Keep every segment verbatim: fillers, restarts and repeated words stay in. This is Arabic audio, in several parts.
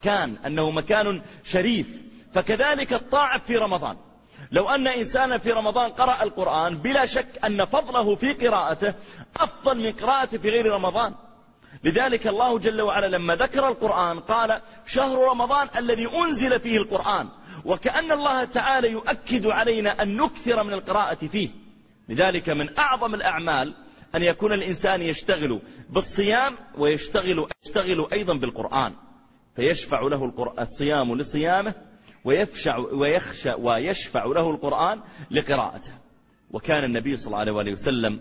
مكان، أنه مكان شريف. فكذلك الطاعة في رمضان، لو أن إنسانا في رمضان قرأ القرآن بلا شك أن فضله في قراءته أفضل من قراءته في غير رمضان. لذلك الله جل وعلا لما ذكر القرآن قال شهر رمضان الذي أنزل فيه القرآن، وكأن الله تعالى يؤكد علينا أن نكثر من القراءة فيه. لذلك من أعظم الأعمال أن يكون الإنسان يشتغل بالصيام ويشتغل يشتغل أيضا بالقرآن، فيشفع له الصيام لصيامه ويفشع ويخشى ويشفع له القرآن لقراءته. وكان النبي صلى الله عليه وسلم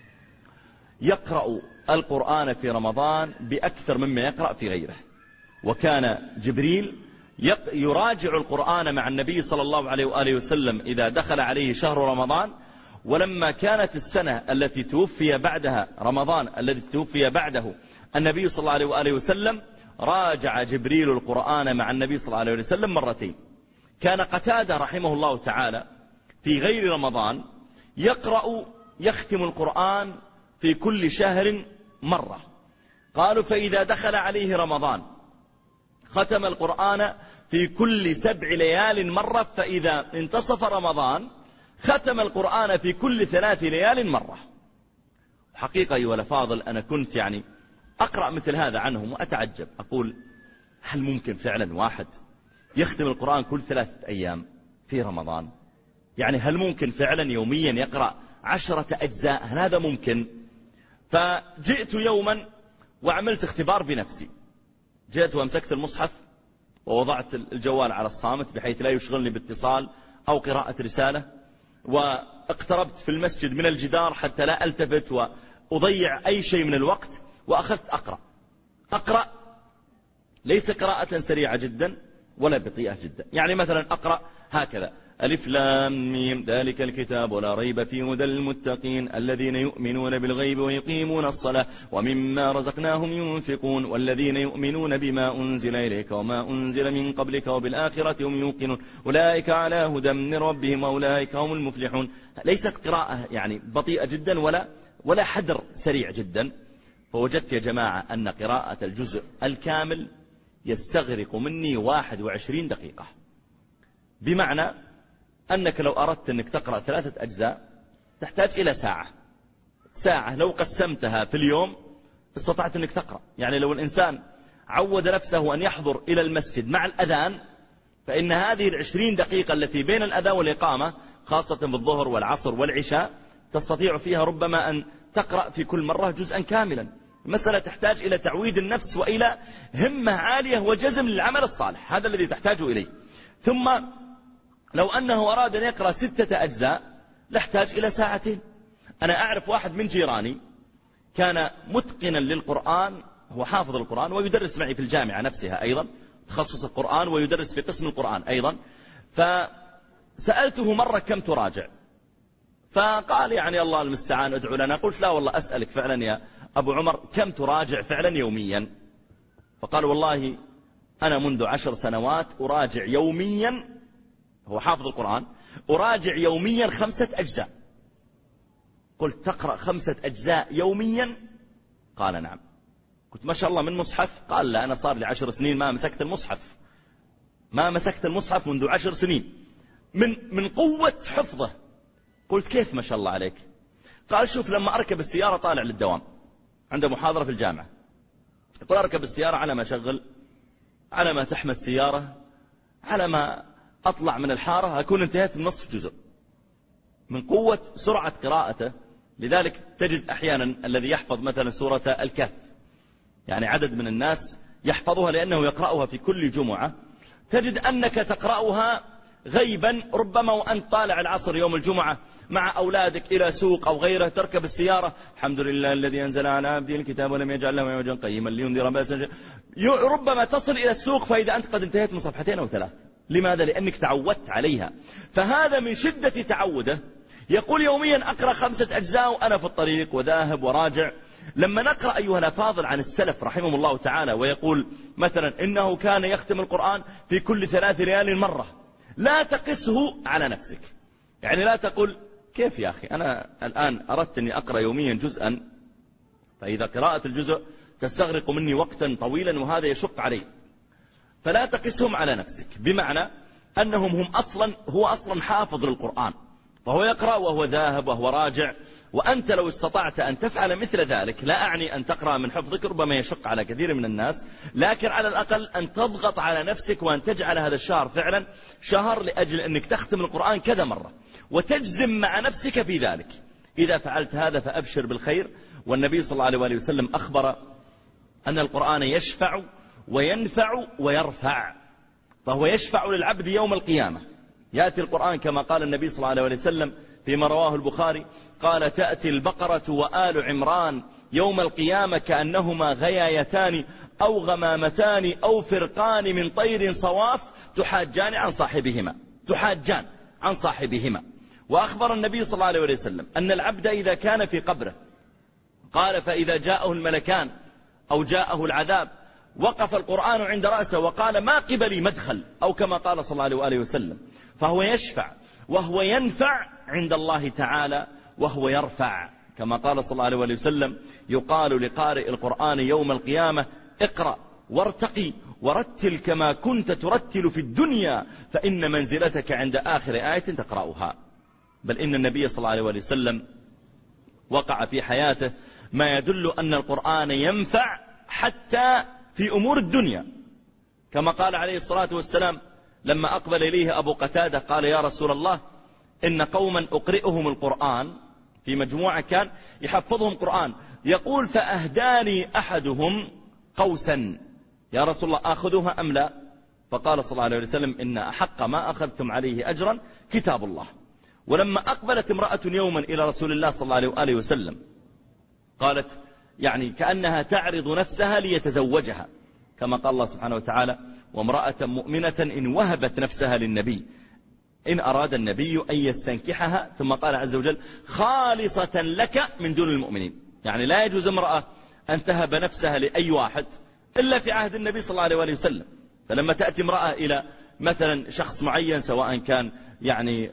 يقرأ القرآن في رمضان بأكثر مما يقرأ في غيره، وكان جبريل يراجع القرآن مع النبي صلى الله عليه وآله وسلم إذا دخل عليه شهر رمضان. ولما كانت السنة التي توفي بعدها رمضان الذي توفي بعده النبي صلى الله عليه وآله وسلم راجع جبريل القرآن مع النبي صلى الله عليه وسلم مرتين. كان قتادة رحمه الله تعالى في غير رمضان يقرأ يختم القرآن في كل شهر مرة. قالوا فإذا دخل عليه رمضان ختم القرآن في كل سبع ليال مرة، فإذا انتصف رمضان ختم القرآن في كل ثلاث ليال مرة. حقيقة أيها الأفاضل أنا كنت يعني أقرأ مثل هذا عنهم وأتعجب، أقول هل ممكن فعلا واحد يختم القرآن كل ثلاثة أيام في رمضان؟ يعني هل ممكن فعلا يوميا يقرأ عشرة أجزاء؟ هل هذا ممكن؟ فجئت يوما وعملت اختبار بنفسي، جئت وامسكت المصحف ووضعت الجوال على الصامت بحيث لا يشغلني باتصال أو قراءة رسالة، واقتربت في المسجد من الجدار حتى لا ألتفت وأضيع أي شيء من الوقت، وأخذت أقرأ أقرأ ليس قراءة سريعة جدا ولا بطيئة جدا. يعني مثلا أقرأ هكذا: ألف لام ميم ذلك الكتاب ولا ريب فيه هدى للمتقين الذين يؤمنون بالغيب ويقيمون الصلاة ومما رزقناهم ينفقون والذين يؤمنون بما أنزل إليك وما أنزل من قبلك وبالآخرة هم يوقنون أولئك على هدى من ربهم وأولئك هم المفلحون. ليست قراءة يعني بطيئة جدا ولا ولا حدر سريع جدا. فوجدت يا جماعة أن قراءة الجزء الكامل يستغرق مني واحد وعشرين دقيقة، بمعنى أنك لو أردت أنك تقرأ ثلاثة أجزاء تحتاج إلى ساعة ساعة لو قسمتها في اليوم استطعت أنك تقرأ. يعني لو الإنسان عود نفسه أن يحضر إلى المسجد مع الأذان، فإن هذه العشرين دقيقة التي بين الأذان والإقامة خاصة في الظهر والعصر والعشاء تستطيع فيها ربما أن تقرأ في كل مرة جزءا كاملا. المسألة تحتاج إلى تعويد النفس وإلى همة عالية وجزم للعمل الصالح، هذا الذي تحتاج إليه. ثم لو أنه أراد أن يقرأ ستة أجزاء لاحتاج إلى ساعتين. أنا أعرف واحد من جيراني كان متقنا للقرآن، هو حافظ القرآن ويدرس معي في الجامعة نفسها أيضا، تخصص القرآن ويدرس في قسم القرآن أيضا. فسألته مرة كم تراجع؟ فقال يعني الله المستعان ادعو لنا. قلت لا والله أسألك فعلا يا أبو عمر كم تراجع فعلا يوميا؟ فقال والله أنا منذ عشر سنوات أراجع يوميا، هو حافظ القرآن، أراجع يوميا خمسة أجزاء. قلت تقرأ خمسة أجزاء يوميا؟ قال نعم. قلت ما شاء الله من مصحف؟ قال لا أنا صار لي عشر سنين ما مسكت المصحف ما مسكت المصحف منذ عشر سنين من من قوة حفظه. قلت كيف ما شاء الله عليك؟ قال شوف لما أركب السيارة طالع للدوام عنده محاضرة في الجامعة، يقول أركب السيارة على ما أشغل على ما تحمى السيارة على ما أطلع من الحارة أكون انتهيت من نصف جزء من قوة سرعة قراءته. لذلك تجد أحيانا الذي يحفظ مثلا سورة الكهف، يعني عدد من الناس يحفظها لأنه يقرأها في كل جمعة، تجد أنك تقرأها غيبا ربما وأنت طالع العصر يوم الجمعة مع أولادك إلى سوق أو غيره، تركب السيارة الحمد لله الذي أنزل على عبده الكتاب ولم يجعل له عوجا قيما لينذر بأسا، ربما تصل إلى السوق فإذا أنت قد انتهيت من صفحتين أو ثلاث. لماذا؟ لأنك تعودت عليها. فهذا من شدة تعوده يقول يوميا أقرأ خمسة أجزاء وأنا في الطريق وذاهب وراجع. لما نقرأ أيها الأفاضل عن السلف رحمهم الله تعالى ويقول مثلا إنه كان يختم القرآن في كل ثلاث ليال مرة، لا تقسه على نفسك. يعني لا تقول كيف يا أخي أنا الآن أردت أني أقرأ يوميا جزءا، فإذا قراءة الجزء تستغرق مني وقتا طويلا وهذا يشق علي. فلا تقسهم على نفسك، بمعنى أنهم هم أصلا هو أصلا حافظ للقرآن، فهو يقرأ وهو ذاهب وهو راجع، وأنت لو استطعت أن تفعل مثل ذلك، لا أعني أن تقرأ من حفظك، ربما يشق على كثير من الناس، لكن على الأقل أن تضغط على نفسك وأن تجعل هذا الشهر فعلا شهر لأجل أنك تختم القرآن كذا مرة، وتجزم مع نفسك في ذلك. إذا فعلت هذا فأبشر بالخير. والنبي صلى الله عليه وآله وسلم أخبر أن القرآن يشفع وينفع ويرفع، فهو يشفع للعبد يوم القيامة. يأتي القرآن كما قال النبي صلى الله عليه وسلم فيما رواه البخاري، قال: تأتي البقرة وآل عمران يوم القيامة كأنهما غيايتان أو غمامتان أو فرقان من طير صواف تحاجان عن صاحبهما تحاجان عن صاحبهما. وأخبر النبي صلى الله عليه وسلم أن العبد إذا كان في قبره، قال: فإذا جاءه الملكان أو جاءه العذاب وقف القرآن عند رأسه وقال: ما قبلي مدخل، أو كما قال صلى الله عليه وآله وسلم. فهو يشفع وهو ينفع عند الله تعالى، وهو يرفع كما قال صلى الله عليه وآله وسلم: يقال لقارئ القرآن يوم القيامة: اقرأ وارتقي ورتل كما كنت ترتل في الدنيا، فإن منزلتك عند آخر آية تقرأها. بل إن النبي صلى الله عليه وآله وسلم وقع في حياته ما يدل أن القرآن ينفع حتى في أمور الدنيا، كما قال عليه الصلاة والسلام لما أقبل إليه أبو قتادة قال: يا رسول الله، إن قوما أقرئهم القرآن، في مجموعة كان يحفظهم قرآن، يقول: فأهداني أحدهم قوسا، يا رسول الله أخذوها أم لا؟ فقال صلى الله عليه وسلم: إن أحق ما أخذتم عليه أجرا كتاب الله. ولما أقبلت امرأة يوما إلى رسول الله صلى الله عليه وآله وسلم، قالت يعني كأنها تعرض نفسها ليتزوجها، كما قال الله سبحانه وتعالى: وامرأة مؤمنة إن وهبت نفسها للنبي إن أراد النبي أن يستنكحها، ثم قال عز وجل: خالصة لك من دون المؤمنين. يعني لا يجوز امرأة أن تهب نفسها لأي واحد إلا في عهد النبي صلى الله عليه وآله وسلم. فلما تأتي امرأة إلى مثلا شخص معين، سواء كان يعني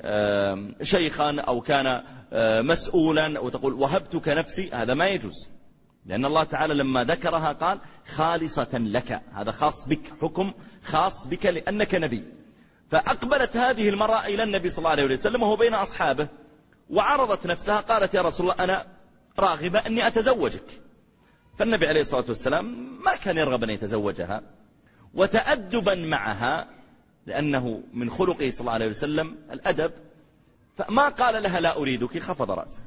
شيخا أو كان مسؤولا، وتقول: وهبتك نفسي، هذا ما يجوز، لأن الله تعالى لما ذكرها قال: خالصة لك، هذا خاص بك، حكم خاص بك لأنك نبي. فأقبلت هذه المرأة إلى النبي صلى الله عليه وسلم وهو بين أصحابه، وعرضت نفسها، قالت: يا رسول الله، أنا راغبة أني أتزوجك. فالنبي عليه الصلاة والسلام ما كان يرغب أن يتزوجها، وتأدبا معها لأنه من خلقه صلى الله عليه وسلم الأدب، فما قال لها: لا أريدك، خفض رأسه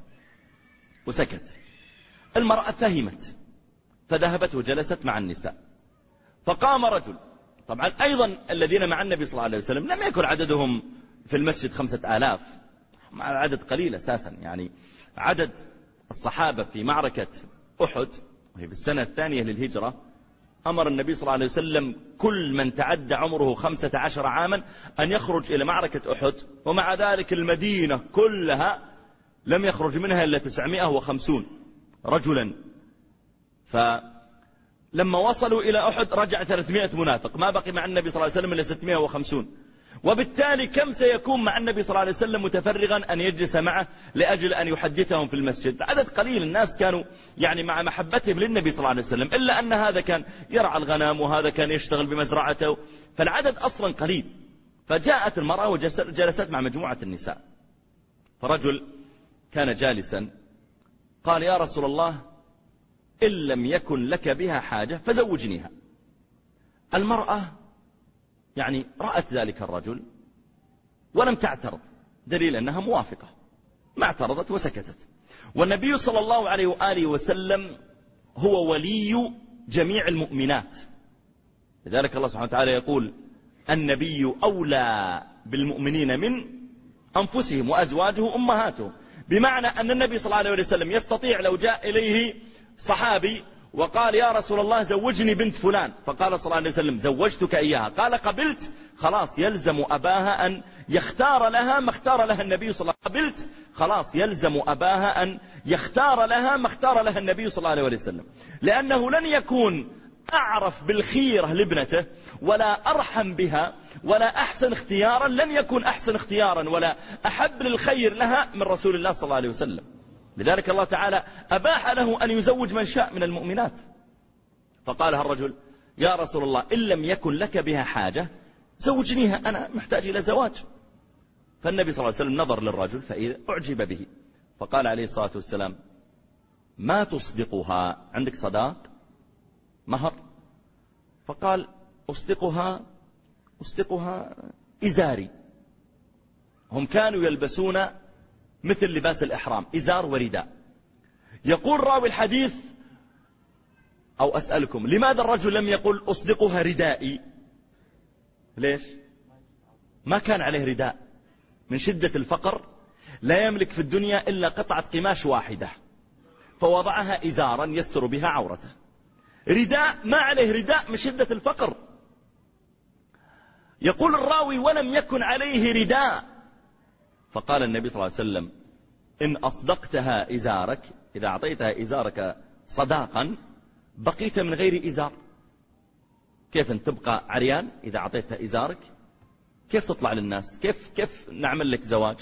وسكت. المرأة فهمت فذهبت وجلست مع النساء. فقام رجل، طبعا أيضا الذين مع النبي صلى الله عليه وسلم لم يكن عددهم في المسجد خمسة آلاف، مع العدد قليل أساسا. يعني عدد الصحابة في معركة أحد وهي في السنة الثانية للهجرة، أمر النبي صلى الله عليه وسلم كل من تعدى عمره خمسة عشر عاما أن يخرج إلى معركة أحد، ومع ذلك المدينة كلها لم يخرج منها إلا تسعمائة وخمسين رجلا. فلما وصلوا إلى أحد رجع ثلاثمائة منافق، ما بقي مع النبي صلى الله عليه وسلم إلا ستمائة وخمسين. وبالتالي كم سيكون مع النبي صلى الله عليه وسلم متفرغا أن يجلس معه لأجل أن يحدثهم في المسجد؟ عدد قليل. الناس كانوا يعني مع محبتهم للنبي صلى الله عليه وسلم، إلا أن هذا كان يرعى الغنم وهذا كان يشتغل بمزرعته، فالعدد أصلا قليل. فجاءت المرأة وجلست مع مجموعة النساء، فرجل كان جالسا قال: يا رسول الله، إن لم يكن لك بها حاجة فزوجنيها. المرأة يعني رأت ذلك الرجل ولم تعترض، دليل أنها موافقة، ما اعترضت وسكتت. والنبي صلى الله عليه وآله وسلم هو ولي جميع المؤمنات، لذلك الله سبحانه وتعالى يقول: النبي أولى بالمؤمنين من أنفسهم وأزواجه أمهاتهم، بمعنى أن النبي صلى الله عليه وسلم يستطيع لو جاء إليه صحابي وقال: يا رسول الله، زوجني بنت فلان، فقال صلى الله عليه وسلم: زوجتك إياها، قال: قبلت، خلاص يلزم أباها أن يختار لها ما اختار لها النبي صلى الله عليه وسلم. قبلت، خلاص يلزم أباها أن يختار لها ما اختار لها النبي صلى الله عليه وسلم، لأنه لن يكون أعرف بالخيرة لابنته ولا أرحم بها ولا أحسن اختيارا، لن يكون أحسن اختيارا ولا أحب للخير لها من رسول الله صلى الله عليه وسلم. لذلك الله تعالى أباح له أن يزوج من شاء من المؤمنات. فقالها الرجل: يا رسول الله إن لم يكن لك بها حاجة زوجنيها، أنا محتاج إلى زواج. فالنبي صلى الله عليه وسلم نظر للرجل فإذا أعجب به، فقال عليه الصلاة والسلام ما تصدقها، عندك صداق مهر؟ فقال أصدقها أصدقها إزاري. هم كانوا يلبسون مثل لباس الإحرام، إزار ورداء. يقول راوي الحديث أو أسألكم لماذا الرجل لم يقل أصدقها ردائي؟ ليش؟ ما كان عليه رداء، من شدة الفقر لا يملك في الدنيا إلا قطعة قماش واحدة، فوضعها إزارا يستر بها عورته. رداء ما عليه رداء من شدة الفقر. يقول الراوي ولم يكن عليه رداء، فقال النبي صلى الله عليه وسلم إن أصدقتها إزارك، إذا أعطيتها إزارك صداقا بقيت من غير إزار. كيف أن تبقى عريان إذا أعطيتها إزارك؟ كيف تطلع للناس؟ كيف كيف نعمل لك زواج؟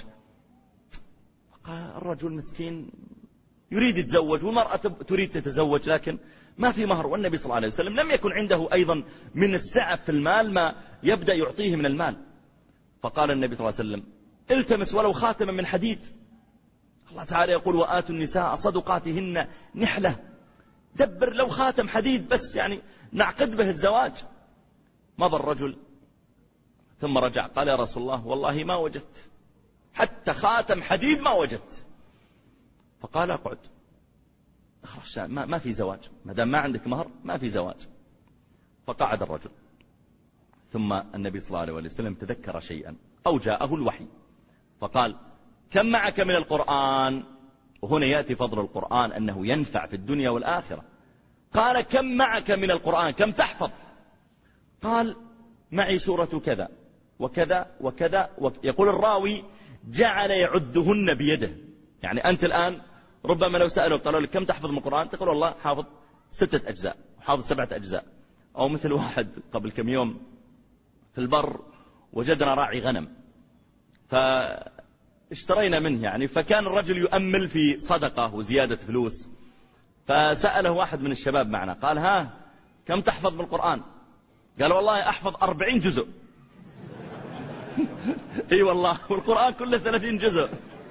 الرجل مسكين يريد يتزوج والمرأة تريد تتزوج، لكن ما في مهر، والنبي صلى الله عليه وسلم لم يكن عنده أيضا من السعة في المال ما يبدأ يعطيه من المال. فقال النبي صلى الله عليه وسلم التمس ولو خاتما من حديد. الله تعالى يقول وآتوا النساء صدقاتهن نحلة، دبر لو خاتم حديد بس يعني نعقد به الزواج. مضى الرجل ثم رجع قال يا رسول الله والله ما وجدت، حتى خاتم حديد ما وجدت. فقال اقعد، ما, ما في زواج، ما دام ما عندك مهر ما في زواج. فقعد الرجل، ثم النبي صلى الله عليه وسلم تذكر شيئا أو جاءه الوحي فقال كم معك من القرآن؟ وهنا يأتي فضل القرآن أنه ينفع في الدنيا والآخرة. قال كم معك من القرآن، كم تحفظ؟ قال معي سورة كذا وكذا وكذا. يقول الراوي جعل يعدهن بيده، يعني أنت الآن ربما لو سألوا قالوا لك كم تحفظ من القرآن تقول والله حافظ ستة أجزاء وحافظ سبعة أجزاء. أو مثل واحد قبل كم يوم في البر وجدنا راعي غنم فاشترينا منه يعني، فكان الرجل يؤمل في صدقة وزيادة فلوس، فسأله واحد من الشباب معنا قال ها كم تحفظ بالقرآن؟ قال والله أحفظ أربعين جزء. اي والله، والقرآن كله ثلاثين جزء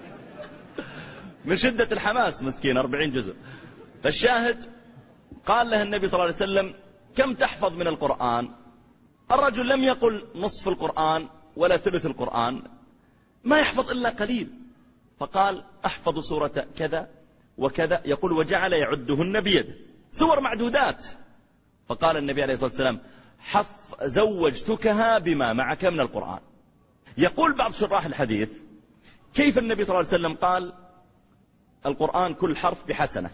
من شدة الحماس مسكين أربعين جزء. فالشاهد قال له النبي صلى الله عليه وسلم كم تحفظ من القرآن؟ الرجل لم يقل نصف القرآن ولا ثلث القرآن، ما يحفظ إلا قليل. فقال أحفظ سورة كذا وكذا. يقول وجعل يعدهن بيده، سور معدودات. فقال النبي عليه الصلاة والسلام حف زوجتكها بما معك من القرآن. يقول بعض شراح الحديث كيف النبي صلى الله عليه وسلم قال القرآن كل حرف بحسنة،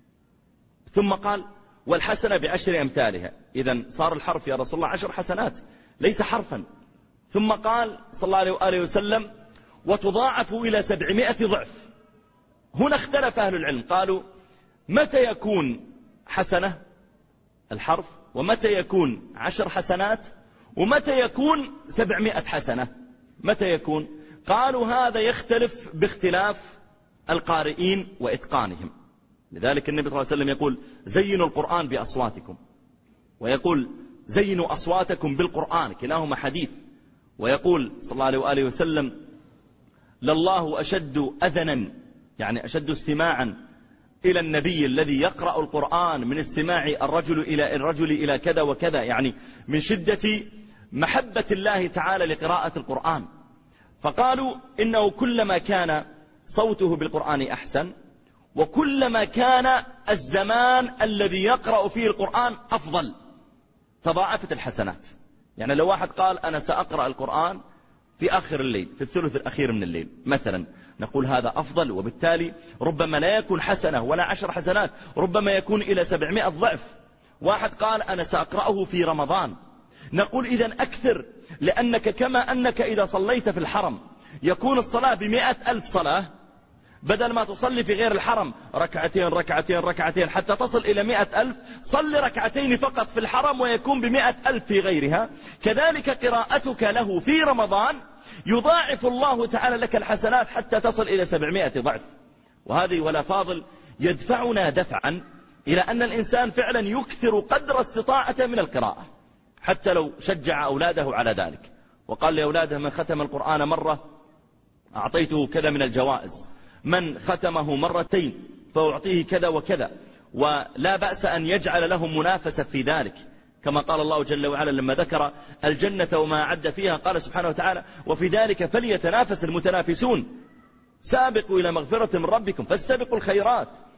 ثم قال والحسنة بعشر أمثالها، إذن صار الحرف يا رسول الله عشر حسنات ليس حرفا. ثم قال صلى الله عليه وآله وسلم وتضاعف إلى سبعمائة ضعف. هنا اختلف أهل العلم، قالوا متى يكون حسنة الحرف، ومتى يكون عشر حسنات، ومتى يكون سبعمائة حسنة، متى يكون؟ قالوا هذا يختلف باختلاف القارئين وإتقانهم. لذلك النبي صلى الله عليه وسلم يقول زينوا القرآن بأصواتكم، ويقول زينوا أصواتكم بالقرآن، كلاهما حديث. ويقول صلى الله عليه وآله وسلم لله أشد أذنا، يعني أشد استماعا إلى النبي الذي يقرأ القرآن من استماع الرجل إلى الرجل إلى كذا وكذا، يعني من شدة محبة الله تعالى لقراءة القرآن. فقالوا إنه كلما كان صوته بالقرآن أحسن، وكلما كان الزمان الذي يقرأ فيه القرآن أفضل، تضاعفت الحسنات. يعني لو واحد قال أنا سأقرأ القرآن في آخر الليل في الثلث الأخير من الليل مثلا، نقول هذا أفضل، وبالتالي ربما لا يكون حسنة ولا عشر حسنات، ربما يكون إلى سبعمائة ضعف. واحد قال أنا سأقرأه في رمضان، نقول إذن أكثر، لأنك كما أنك إذا صليت في الحرم يكون الصلاة بمئة ألف صلاة، بدل ما تصلي في غير الحرم ركعتين ركعتين ركعتين حتى تصل إلى مئة ألف، صل ركعتين فقط في الحرم ويكون بمئة ألف في غيرها. كذلك قراءتك له في رمضان يضاعف الله تعالى لك الحسنات حتى تصل إلى سبعمائة ضعف. وهذه ولا فاضل يدفعنا دفعا إلى أن الإنسان فعلا يكثر قدر استطاعته من القراءة، حتى لو شجع أولاده على ذلك وقال لأولاده من ختم القرآن مرة أعطيته كذا من الجوائز، من ختمه مرتين فأعطيه كذا وكذا، ولا بأس أن يجعل لهم منافسة في ذلك، كما قال الله جل وعلا لما ذكر الجنة وما أعد فيها قال سبحانه وتعالى وفي ذلك فليتنافس المتنافسون، سابقوا إلى مغفرة من ربكم فاستبقوا الخيرات.